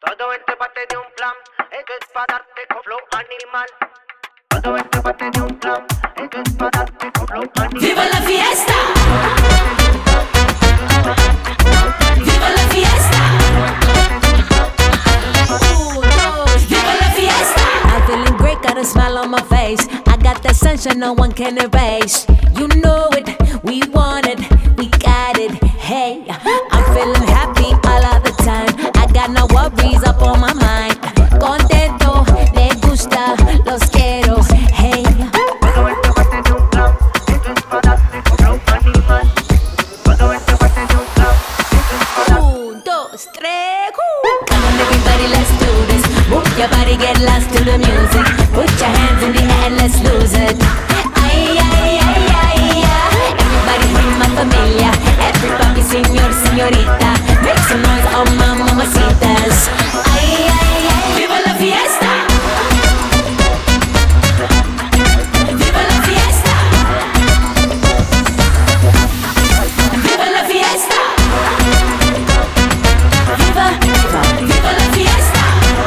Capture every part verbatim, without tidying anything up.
Todo este parte de un plan, es que es para darte con flow animal. Todo este parte de un plan, es que es para darte con flow animal. ¡Viva la fiesta! ¡Viva la fiesta! Ooh, dos, ¡viva la fiesta! I'm feeling great, got a smile on my face. I got that sunshine no one can erase. You know it, we want it, we got it. Hey, I'm feeling happy all of the time. I got no worries up on my mind. Contento, me gusta, los quiero. Hey. Todo este parte de un plan, es que es para darte con flow animal. Todo este parte de un plan, es que es para darte. Un, dos, tres, woo. Come on everybody, let's do this. Move your body, get lost to the music. Put your hands in the air, let's lose it. Ay, ay, ay, ay, ay. Everybody bring my familia. Everybody, señor, señorita. Make some noise, oh my mamacitas. Ay, ay, ay. Viva la fiesta. Viva la fiesta. Viva la fiesta. Viva, viva, viva la fiesta.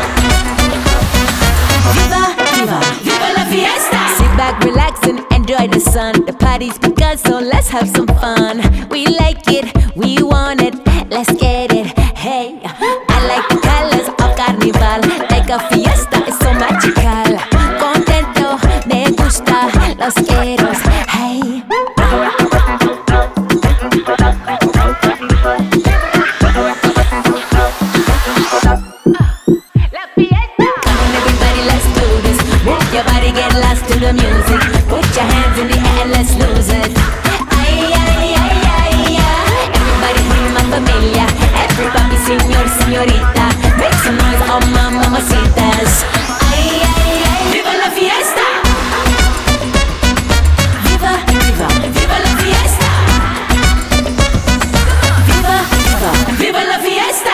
Viva, viva, viva la fiesta. Sit back, relax and enjoy the sun. The party's begun, so let's have some fun. We like it, we want it, let's get it. Hey, I like the colors of Carnival. Like a fiesta, it's so magical. Contento, me gusta, los quiero. Hey. Todo este parte de un plan, es que es para darte con flow animal. Todo este parte de un plan, es que es para darte. La fiesta. Come on everybody, let's do this. Move your body, get lost to the music. Put your hands in the air, let's lose it. Ay, ay, ay, ay, ay. Everybody bring my familia. Everybody, señor, señorita. Make some noise, oh my mamacitas. Ay, ay, ay. Viva la fiesta. Viva, viva, viva la fiesta. Viva, viva, viva la fiesta.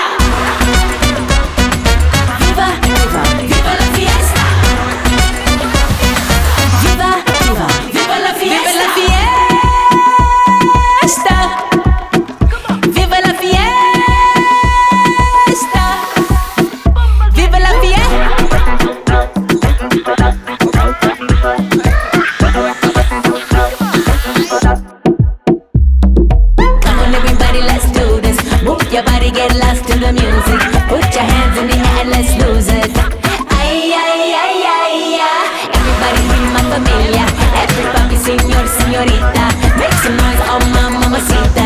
Viva, viva, viva la fiesta. Viva, viva, viva la fiesta. Viva la fiesta. Viva la fiesta. Come on everybody, let's do this. Move your body, get lost to the music. Put your hands in the air, let's lose it. Ay, ay, ay, ay, ay. Everybody bring my familia. Everybody, señor, señorita. Make some noise, oh my mamacita.